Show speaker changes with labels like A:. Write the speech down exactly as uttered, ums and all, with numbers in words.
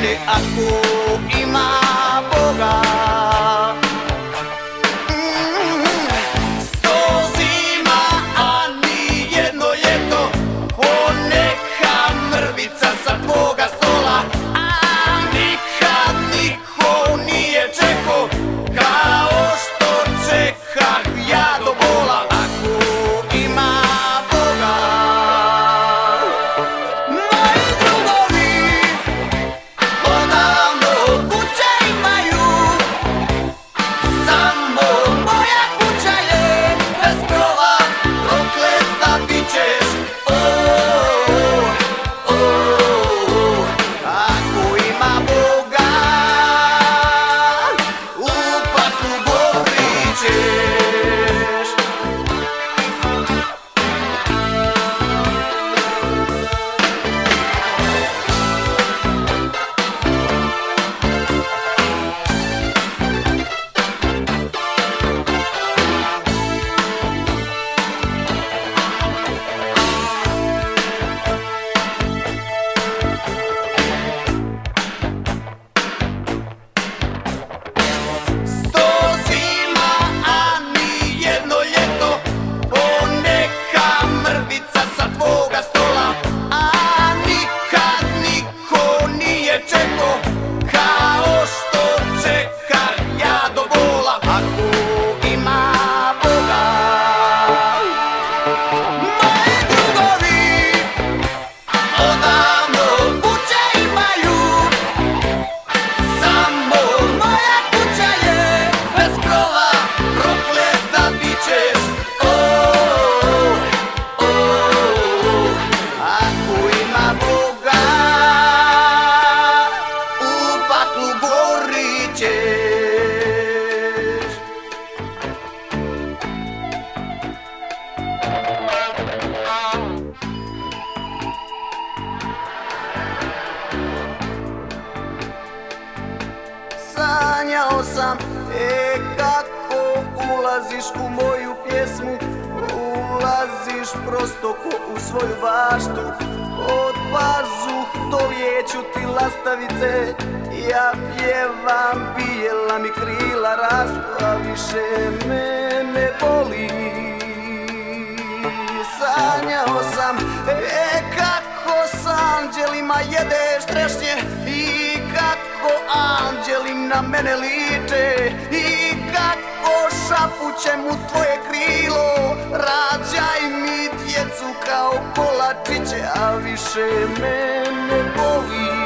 A: mene ako ima Boga. Sanjao sam, e kako ulaziš u moju pjesmu, ulaziš prosto ko u svoju baštu. Od pazuh do lijeću ti lastavice, ja pjevam, bijela mi krila rastu, a više me ne boli. Sanjao sam, e kako s anđelima jedeš trešnje i kako anđeli na mene liče i kako šapućem u tvoje krilo. Rađaj mi djecu kao kolačiće, a više me ne boli.